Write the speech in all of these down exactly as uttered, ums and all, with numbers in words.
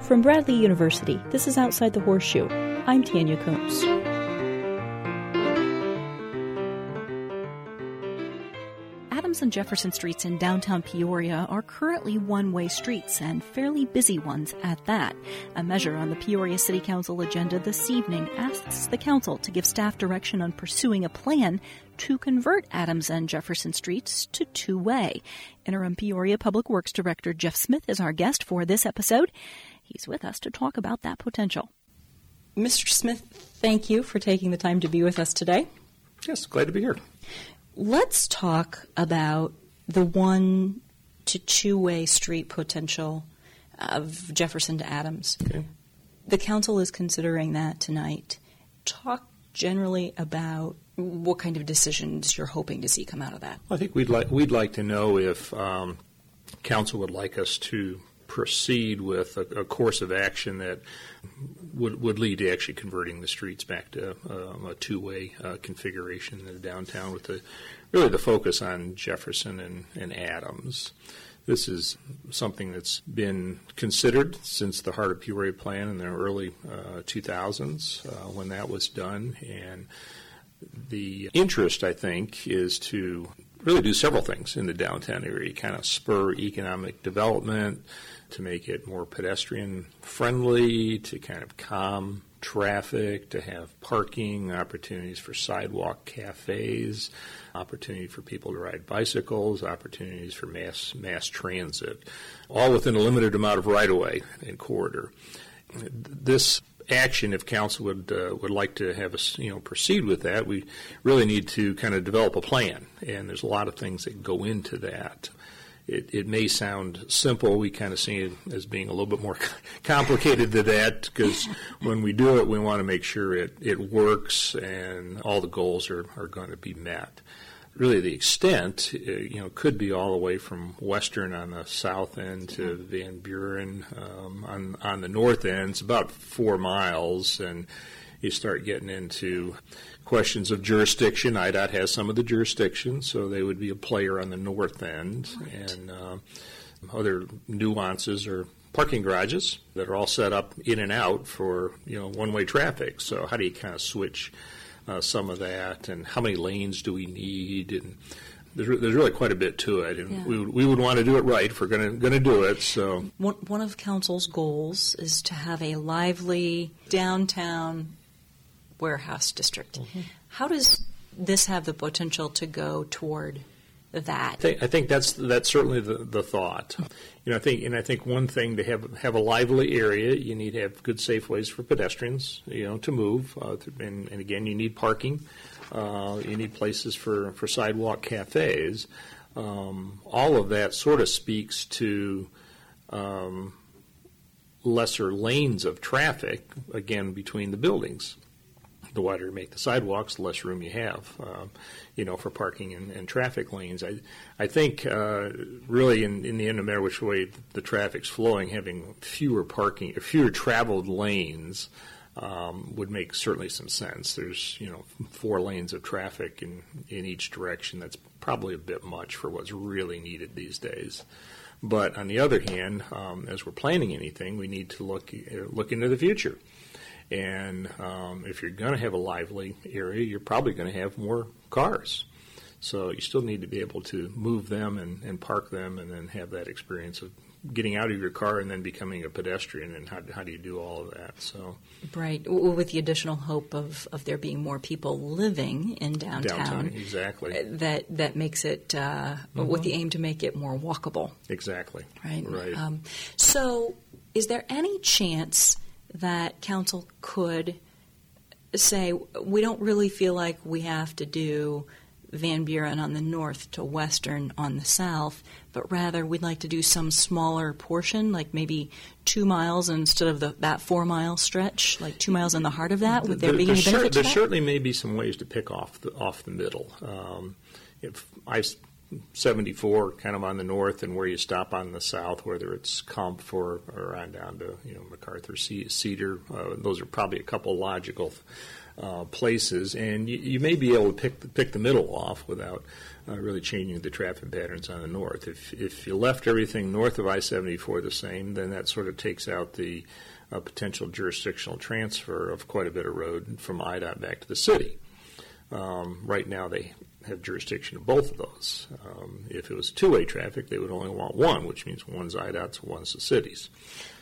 From Bradley University, this is Outside the Horseshoe. I'm Tanya Coombs. Adams and Jefferson Streets in downtown Peoria are currently one-way streets, and fairly busy ones at that. A measure on the Peoria City Council agenda this evening asks the council to give staff direction on pursuing a plan to convert Adams and Jefferson Streets to two-way. Interim Peoria Public Works Director Jeff Smith is our guest for this episode. He's with us to talk about that potential. Mister Smith, thank you for taking the time to be with us today. Yes, glad to be here. Let's talk about the one to two-way street potential of Jefferson to Adams. Okay. The council is considering that tonight. Talk generally about what kind of decisions you're hoping to see come out of that. I think we'd like we'd like to know if um, council would like us to proceed with a, a course of action that would would lead to actually converting the streets back to um, a two-way uh, configuration in the downtown, with the really the focus on Jefferson and, and Adams. This is something that's been considered since the Heart of Peoria plan in the early uh, two thousands uh, when that was done, and the interest, I think, is to really do several things in the downtown area, kind of spur economic development, to make it more pedestrian friendly, to kind of calm traffic, to have parking, opportunities for sidewalk cafes, opportunity for people to ride bicycles, opportunities for mass mass transit, all within a limited amount of right-of-way and corridor. This action, if council would uh, would like to have us, you know, proceed with that, we really need to kind of develop a plan, and there's a lot of things that go into that. It, it may sound simple. We kind of see it as being a little bit more complicated than that, because when we do it, we want to make sure it, it works and all the goals are, are going to be met. Really, the extent, uh, you know, could be all the way from Western on the south end to Van Buren um, on on the north end. It's about four miles, and you start getting into questions of jurisdiction. I D O T has some of the jurisdiction, so they would be a player on the north end. Right. And uh, other nuances are parking garages that are all set up in and out for, you know, one-way traffic. So how do you kind of switch uh, some of that, and how many lanes do we need? And there's, there's really quite a bit to it, and yeah. we, we would want to do it right if we're going to do it. So one, one of council's goals is to have a lively downtown warehouse district. Mm-hmm. How does this have the potential to go toward that? I think, I think that's that's certainly the, the thought. You know, I think, and I think one thing to have have a lively area, you need to have good, safe ways for pedestrians, you know, to move. Uh, and, and again, you need parking. Uh, you need places for, for sidewalk cafes. Um, all of that sort of speaks to um, lesser lanes of traffic, again, between the buildings. The wider you make the sidewalks, the less room you have, uh, you know, for parking and, and traffic lanes. I, I think uh, really in, in the end, no matter which way the traffic's flowing, having fewer parking, fewer traveled lanes um, would make certainly some sense. There's, you know, four lanes of traffic in, in each direction. That's probably a bit much for what's really needed these days. But on the other hand, um, as we're planning anything, we need to look uh, look into the future. And um, if you're going to have a lively area, you're probably going to have more cars. So you still need to be able to move them and, and park them, and then have that experience of getting out of your car and then becoming a pedestrian. And how, how do you do all of that? So right, with the additional hope of, of there being more people living in downtown. Downtown, exactly. That that makes it, uh, mm-hmm. with the aim to make it more walkable. Exactly. Right. Right. Um, so is there any chance that council could say, we don't really feel like we have to do Van Buren on the north to Western on the south, but rather we'd like to do some smaller portion, like maybe two miles instead of the, that four-mile stretch, like two miles in the heart of that? Would there, there be any benefit cer- to There that? certainly may be some ways to pick off the, off the middle. Um, if I seventy-four kind of on the north, and where you stop on the south, whether it's Kampf or, or on down to, you know, MacArthur, Cedar, uh, those are probably a couple logical uh, places, and you, you may be able to pick the, pick the middle off without uh, really changing the traffic patterns on the north. If if you left everything north of I seventy-four the same, then that sort of takes out the uh, potential jurisdictional transfer of quite a bit of road from I DOT back to the city. Um, right now they have jurisdiction of both of those. Um, if it was two-way traffic, they would only want one, which means one's I DOT's and one's the city's.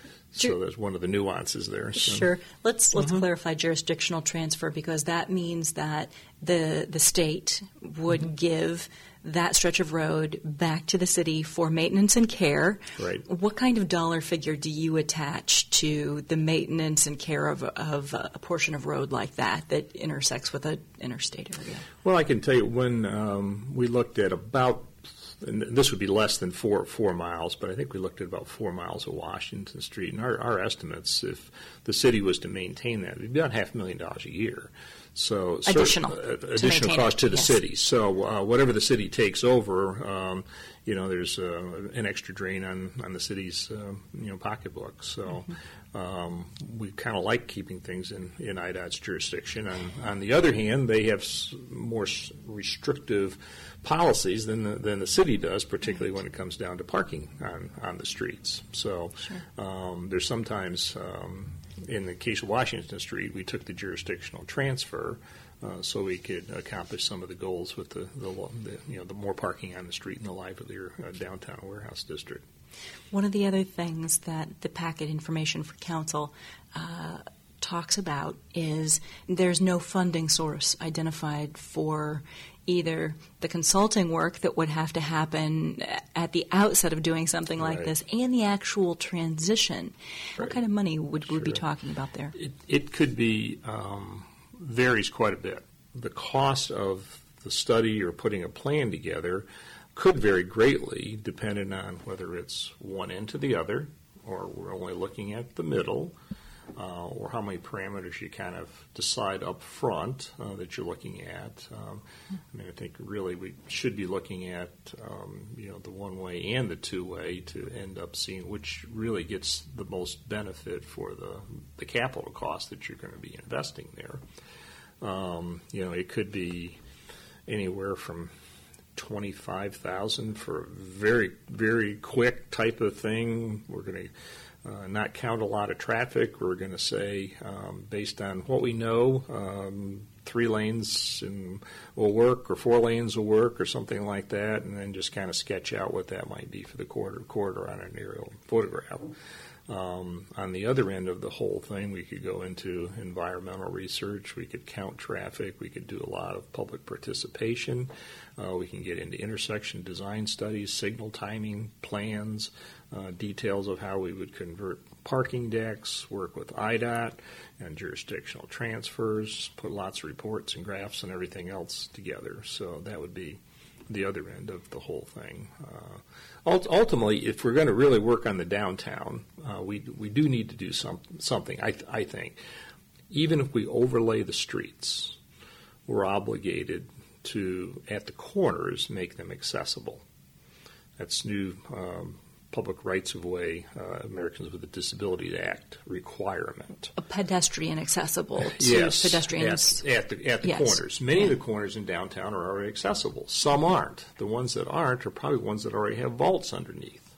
So Sure. there's one of the nuances there. So. Sure. Let's let's Mhm. clarify jurisdictional transfer, because that means that the the state would Mm-hmm. give that stretch of road back to the city for maintenance and care. Right. What kind of dollar figure do you attach to the maintenance and care of of a portion of road like that that intersects with an interstate area? Well, I can tell you when um, we looked at about, and this would be less than four four miles, but I think we looked at about four miles of Washington Street, and our, our estimates, if the city was to maintain that, it'd be about half a million dollars a year. So Additional uh, to additional maintain cost it, to the yes. city. So uh, whatever the city takes over, um, you know, there's uh, an extra drain on on the city's uh, you know pocketbook. So Mm-hmm. um, we kind of like keeping things in in I DOT's jurisdiction. On on the other hand, they have s- more s- restrictive policies than the, than the city does, particularly when it comes down to parking on, on the streets. So Sure. um, there's sometimes, um, in the case of Washington Street, we took the jurisdictional transfer uh, so we could accomplish some of the goals with the, the, lo- the you know the more parking on the street in the livelier uh, downtown warehouse district. One of the other things that the packet information for council uh, talks about is there's no funding source identified for either the consulting work that would have to happen at the outset of doing something like Right. this and the actual transition. What Right. kind of money would we be Sure. talking about there? It, it could be, um, varies quite a bit. The cost of the study or putting a plan together could vary greatly depending on whether it's one end to the other, or we're only looking at the middle, uh, or how many parameters you kind of decide up front uh, that you're looking at. Um, I mean, I think really we should be looking at, um, you know, the one-way and the two-way to end up seeing which really gets the most benefit for the, the capital cost that you're going to be investing there. Um, you know, it could be anywhere from twenty-five thousand dollars for a very, very quick type of thing. We're going to uh, not count a lot of traffic. We're going to say, um, based on what we know, um, three lanes in, will work, or four lanes will work, or something like that, and then just kind of sketch out what that might be for the quarter quarter on an aerial photograph. Um, on the other end of the whole thing, we could go into environmental research. We could count traffic. We could do a lot of public participation. Uh, we can get into intersection design studies, signal timing plans, uh, details of how we would convert parking decks, work with I DOT and jurisdictional transfers, put lots of reports and graphs and everything else together. So that would be the other end of the whole thing. Uh, ultimately, if we're going to really work on the downtown, uh, we we do need to do some, something, I, I think. Even if we overlay the streets, we're obligated to, at the corners, make them accessible. That's new um, Public Rights of Way, uh, Americans with a Disabilities Act requirement. A pedestrian accessible to Yes, pedestrians. at, at the, at the Yes. corners. Many of Yeah. the corners in downtown are already accessible. Some aren't. The ones that aren't are probably ones that already have vaults underneath.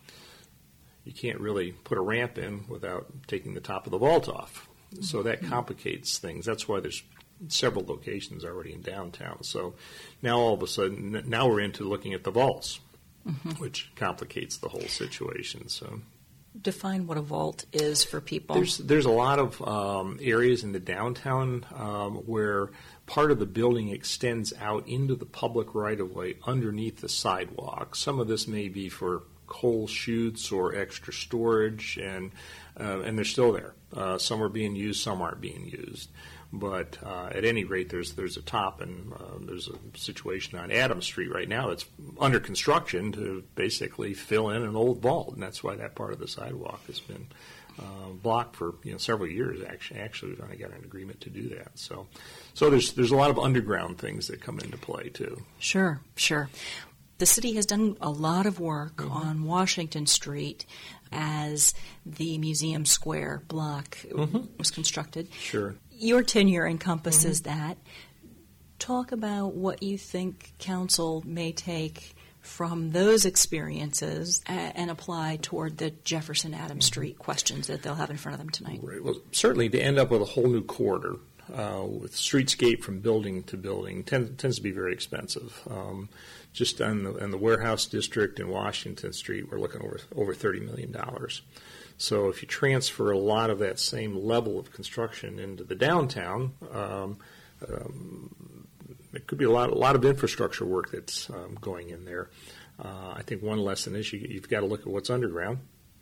You can't really put a ramp in without taking the top of the vault off. So that complicates things. That's why there's several locations already in downtown. So now all of a sudden, now we're into looking at the vaults, Mm-hmm. which complicates the whole situation. So Define what a vault is for people. There's there's a lot of um, areas in the downtown um, where part of the building extends out into the public right-of-way underneath the sidewalk. Some of this may be for coal chutes or extra storage, and uh, and they're still there. Uh, some are being used, some aren't being used. But uh, at any rate, there's there's a top, and uh, there's a situation on Adams Street right now that's under construction to basically fill in an old vault, and that's why that part of the sidewalk has been uh, blocked for you know several years. Actually, actually, we've only got an agreement to do that. So, so there's there's a lot of underground things that come into play too. Sure, sure. The city has done a lot of work mm-hmm. on Washington Street as the Museum Square block mm-hmm. was constructed. Sure. your tenure encompasses Mm-hmm. that. Talk about what you think council may take from those experiences and apply toward the Jefferson Adams Street questions that they'll have in front of them tonight. Right. Well, certainly to end up with a whole new corridor uh, with streetscape from building to building tend, tends to be very expensive. Um, just on the, on the warehouse district in Washington Street, we're looking over over thirty million dollars. So if you transfer a lot of that same level of construction into the downtown, um, um, it could be a lot, a lot of infrastructure work that's um, going in there. Uh, I think one lesson is you, you've got to look at what's underground.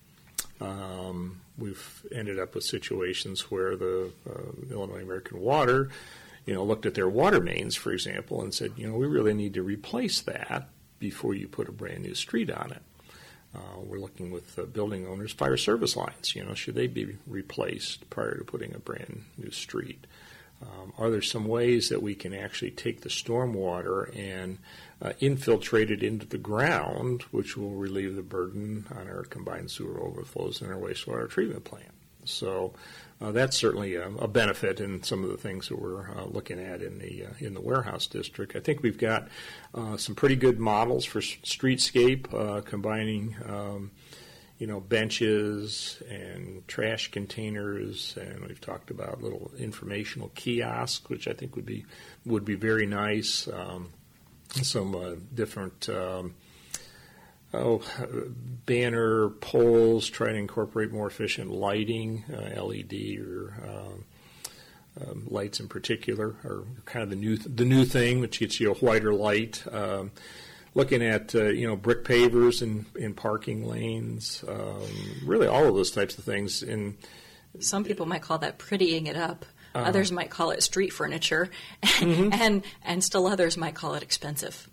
Um, we've ended up with situations where the uh, Illinois American Water, you know, looked at their water mains, for example, and said, you know, we really need to replace that before you put a brand new street on it. Uh, we're looking with uh, building owners, fire service lines, you know, should they be replaced prior to putting a brand new street? Um, are there some ways that we can actually take the stormwater and uh, infiltrate it into the ground, which will relieve the burden on our combined sewer overflows and our wastewater treatment plant? So uh, that's certainly a, a benefit in some of the things that we're uh, looking at in the uh, in the warehouse district. I think we've got uh, some pretty good models for streetscape, uh, combining um, you know, benches and trash containers, and we've talked about little informational kiosks, which I think would be would be very nice. Um, some uh, different um, oh banner poles, try to incorporate more efficient lighting, uh, L E D or um, um, lights in particular, are kind of the new th- the new thing, which gets you a whiter light. Um, Looking at uh, you know brick pavers in, in parking lanes, um, really all of those types of things. In some people might call that prettying it up. Uh, others might call it street furniture, mm-hmm. and and still others might call it expensive.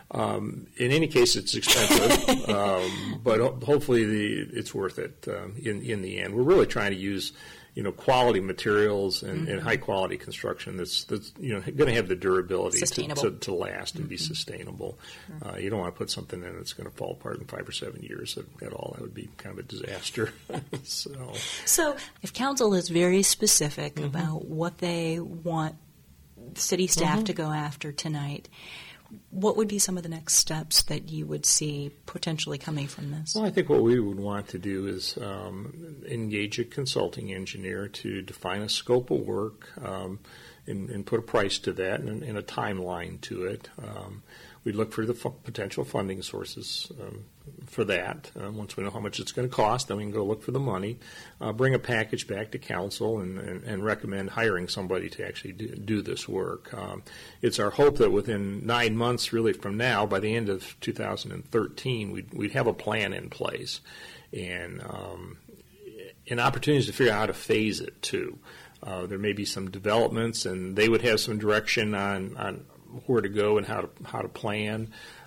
Um, in any case, it's expensive, um, but ho- hopefully the, it's worth it um, in in the end. We're really trying to use you know quality materials and, mm-hmm. and high quality construction that's that's you know going to have the durability to, to, to last and mm-hmm. be sustainable. Sure. Uh, you don't want to put something in that's going to fall apart in five or seven years at, at all. That would be kind of a disaster. so, so if council is very specific mm-hmm. about what they want city staff mm-hmm. to go after tonight, what would be some of the next steps that you would see potentially coming from this? Well, I think what we would want to do is um, engage a consulting engineer to define a scope of work um, and, and put a price to that and, and a timeline to it. Um, we'd look for the fu- potential funding sources um, for that. Uh, once we know how much it's going to cost, then we can go look for the money, uh, bring a package back to council, and, and, and recommend hiring somebody to actually do, do this work. Um, it's our hope that within nine months, really from now, by the end of two thousand thirteen, we'd, we'd have a plan in place and, um, and opportunities to figure out how to phase it, too. Uh, there may be some developments, and they would have some direction on, on where to go and how to how to plan.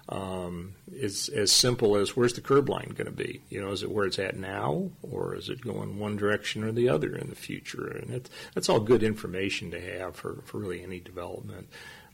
Um, it's as simple as where's the curb line going to be? You know, is it where it's at now, or is it going one direction or the other in the future? And it, that's all good information to have for, for really any development.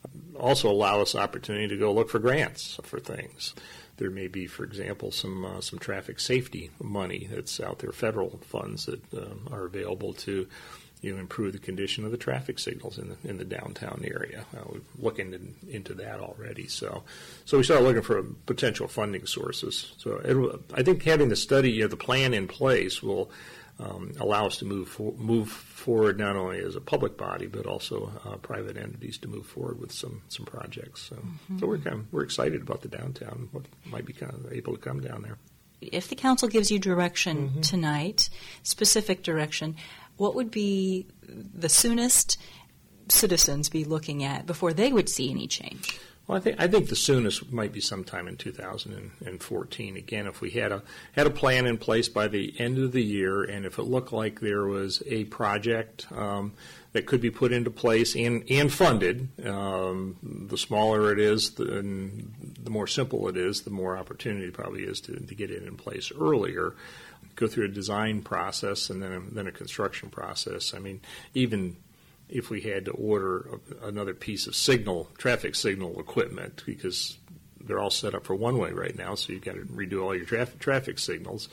Also allow us opportunity to go look for grants for things. There may be, for example, some uh, some traffic safety money that's out there, federal funds that um, are available to you know, improve the condition of the traffic signals in the in the downtown area. Uh, we're looking in, into that already. So, so we started looking for potential funding sources. So, it, I think having the study, you know, the plan in place will um, allow us to move for, move forward not only as a public body but also uh, private entities to move forward with some some projects. So, mm-hmm. so we're kind of, we're excited about the downtown. What might be kind of able to come down there. If the council gives you direction mm-hmm. tonight, specific direction, what would be the soonest citizens be looking at before they would see any change? Well, I think I think the soonest might be sometime in two thousand fourteen. Again, if we had a had a plan in place by the end of the year, and if it looked like there was a project um, that could be put into place and and funded, um, the smaller it is, the, and the more simple it is, the more opportunity probably is to, to get it in place earlier. Go through a design process and then a, then a construction process. I mean, even if we had to order a, another piece of signal, traffic signal equipment, because they're all set up for one way right now, so you've got to redo all your traffic traffic signals.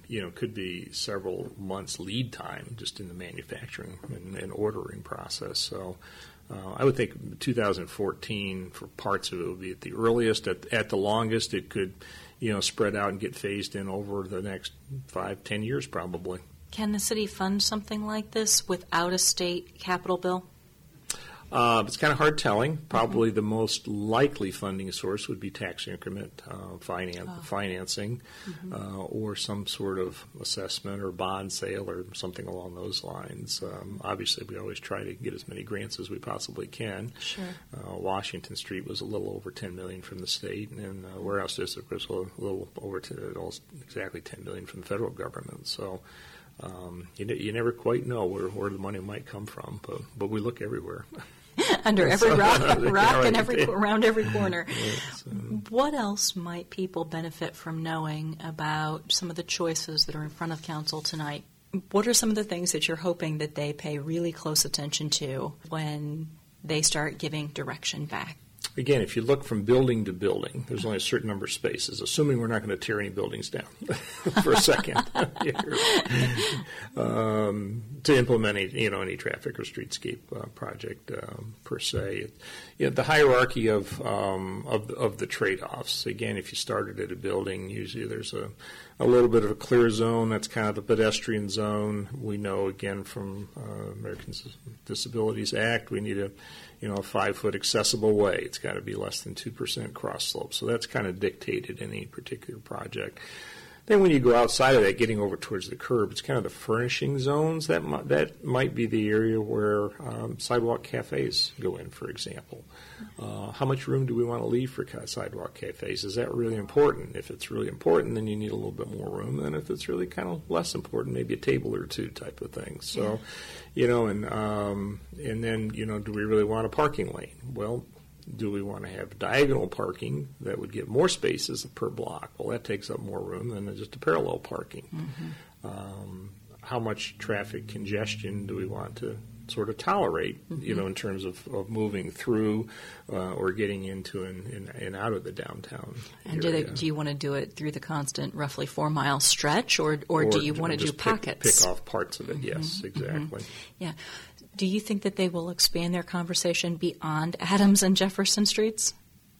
you know, could be several months lead time just in the manufacturing and, and ordering process. So uh, I would think two thousand fourteen for parts of it would be at the earliest. At, at the longest, it could, you know, spread out and get phased in over the next five, ten years probably. Can the city fund something like this without a state capital bill? Uh, it's kind of hard telling. Probably mm-hmm. the most likely funding source would be tax increment uh, finan- oh. financing mm-hmm. uh, or some sort of assessment or bond sale or something along those lines. Um, obviously, we always try to get as many grants as we possibly can. Sure. Uh, Washington Street was a little over ten million dollars from the state, and uh, Warehouse District was a little over to almost exactly ten million dollars from the federal government. So um, you, you never quite know where, where the money might come from, but, but we look everywhere. Under every rock, rock and every around every corner. Yes, um, what else might people benefit from knowing about some of the choices that are in front of council tonight? What are some of the things that you're hoping that they pay really close attention to when they start giving direction back? Again, if you look from building to building, there's only a certain number of spaces, assuming we're not going to tear any buildings down for a second um, to implement any, you know, any traffic or streetscape uh, project um, per se. You know, the hierarchy of, um, of of the trade-offs. Again, if you started at a building, usually there's a a little bit of a clear zone. That's kind of the pedestrian zone. We know, again, from uh, Americans with Disabilities Act, we need a you know, a five-foot accessible way. It's got to be less than two percent cross slope. So that's kind of dictated in any particular project. Then when you go outside of that, getting over towards the curb, it's kind of the furnishing zones. That might, that might be the area where um, sidewalk cafes go in, for example. Uh, how much room do we want to leave for sidewalk cafes? Is that really important? If it's really important, then you need a little bit more room. And if it's really kind of less important, maybe a table or two type of thing. So, yeah. you know, and um, and then, you know, do we really want a parking lane? Well, do we want to have diagonal parking that would get more spaces per block? Well, that takes up more room than just a parallel parking. Mm-hmm. Um, how much traffic congestion do we want to sort of tolerate, mm-hmm. you know, in terms of, of moving through uh, or getting into and, and, and out of the downtown And area. do, they, do you want to do it through the constant roughly four-mile stretch, or, or, or do you want to do pick, pockets? Pick off parts of it, mm-hmm. yes, exactly. Mm-hmm. Yeah. Do you think that they will expand their conversation beyond Adams and Jefferson Streets?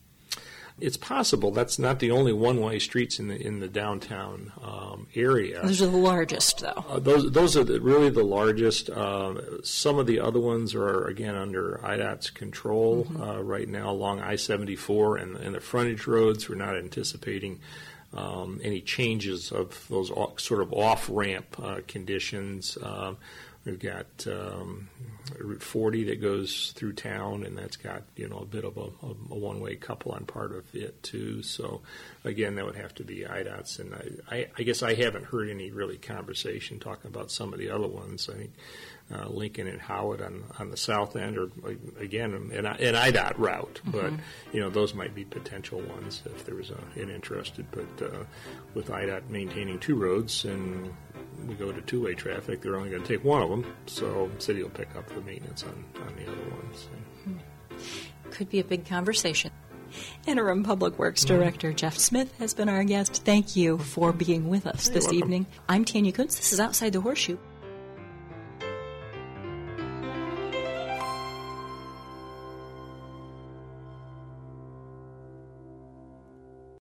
It's possible. That's not the only one-way streets in the in the downtown um, area. Those are the largest, though. Uh, those those are the, really the largest. Uh, some of the other ones are, again, under I D O T's control mm-hmm. uh, right now along I seventy-four and, and the frontage roads. We're not anticipating um, any changes of those off, sort of off-ramp uh, conditions. Uh, We've got um, Route forty that goes through town, and that's got, you know, a bit of a, a, a one-way couple on part of it, too. So, again, that would have to be I D O T's. And I, I, I guess I haven't heard any really conversation talking about some of the other ones. I think uh, Lincoln and Howard on, on the south end are, again, an, an I D O T route. Mm-hmm. But, you know, those might be potential ones if there was a, an interested. But uh, with I D O T maintaining two roads and we go to two-way traffic, they're only going to take one of them, so the city will pick up the maintenance on, on the other ones. Could be a big conversation. Interim Public Works Director mm-hmm. Jeff Smith has been our guest. Thank you for being with us You're this welcome. evening. I'm Tanya Kuntz. This is Outside the Horseshoe.